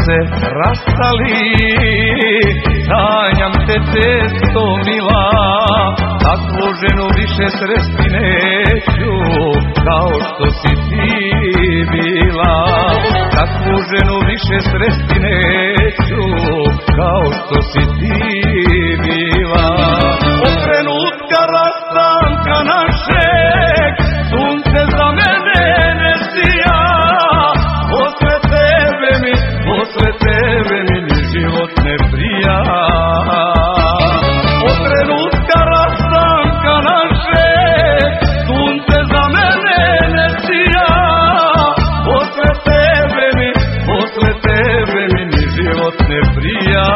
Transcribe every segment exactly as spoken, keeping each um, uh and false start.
se rastali, sanjam te često mila, takvu ženu više sresti neću, kao što si ti bila. Takvu ženu više sresti neću, kao što si ti bila. Od trenutka rastanka našeg, sunce za mene ne sija, posle tebe mi, posle tebe mi ni život ne prija. Od trenutka rastanka našeg, sunce za mene ne sija, posle tebe mi, posle tebe mi ni život ne prija.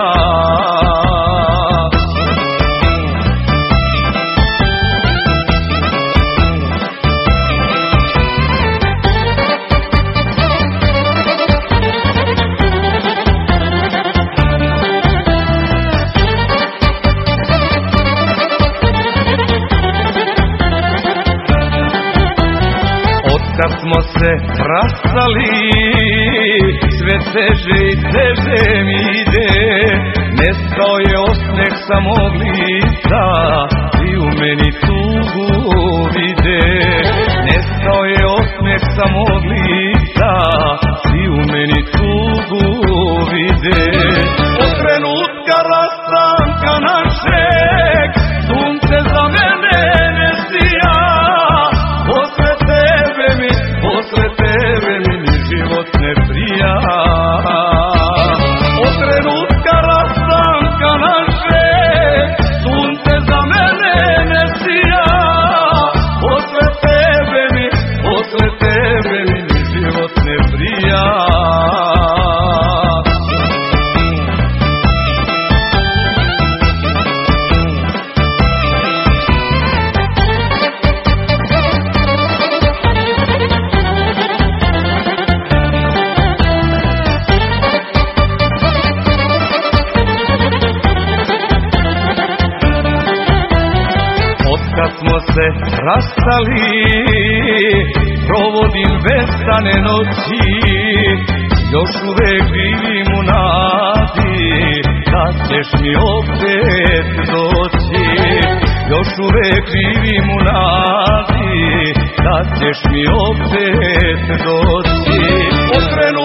Kad smo se rastali, sve teže i teže mi ide, nestao je osmeh sa mog lica, i u meni tugu vide. Nestao je osmeh sa mog lica, i u meni tugu vide. Od trenutka rastanka našeg, sunce za mene ne sija, posle tebe mi, posle tebe mi ni život ne prija. Od trenutka rastanka našeg, sunce za mene ne sija, posle tebe mi, posle tebe mi ni život ne prija. Kad smo se rastali, provodim vesane noći, još uvek živim u nadi, da ćeš mi opet doći. Još uvek živim u nadi, da ćeš mi opet doći.